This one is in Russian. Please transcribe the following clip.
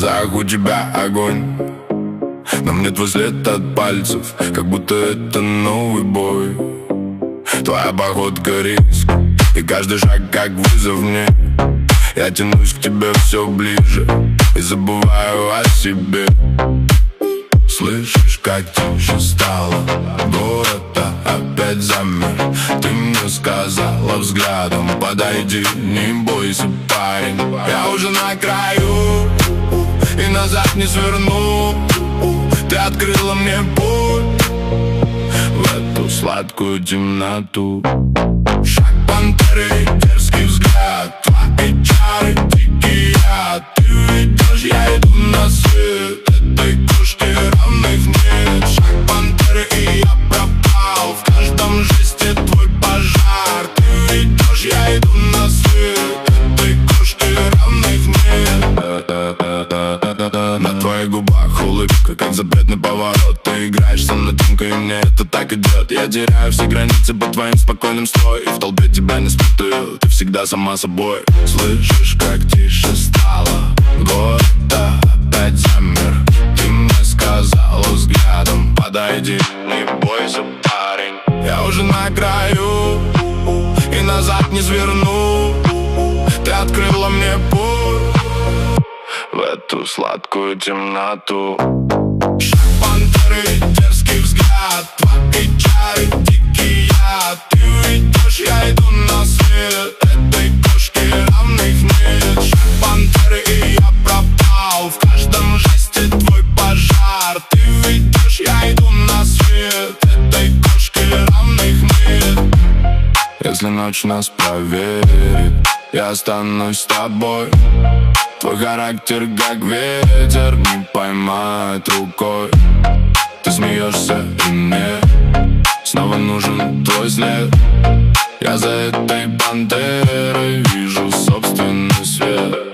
глазах у тебя огонь, на мне твой след от пальцев, как будто это новый бой. Твоя походка риск, и каждый шаг как вызов мне. Я тянусь к тебе все ближе и забываю о себе. Слышишь, как тише стало, город опять замер. Ты мне сказала взглядом: подойди, не бойся, парень. Я уже на краю и назад не сверну. Ты открыла мне путь в эту сладкую темноту. Шаг пантеры и дерзкий взгляд, твои чары дикий яд. Ты идешь, я иду на свет, этой кошки равных нет. Шаг пантеры и я пропал, в каждом жесте твой пожар. Ты идешь, я иду на свет, этой кошки равных нет. На твоих губах улыбка, как запретный поворот. Ты играешь со мной тонко, и мне это так идет. Я теряю все границы по твоим спокойным строй, и в толпе тебя не спутаю, ты всегда сама собой. Слышишь, как тише стало, город опять замер. Ты мне сказала взглядом: подойди, не бойся, парень. Я уже на краю и назад не сверну. Ты открыла мне путь в эту сладкую темноту. Шаг пантеры, дерзкий взгляд, твои чары дикий яд. Ты уйдешь, я иду на свет, этой кошки равных нет. Шаг пантеры и я пропал, в каждом жесте твой пожар. Ты уйдешь, я иду на свет, этой кошки равных нет. Если ночь нас проверит, я останусь с тобой. Твой характер как ветер, не поймать рукой. Ты смеешься, и мне снова нужен твой след. Я за этой пантерой вижу собственный свет.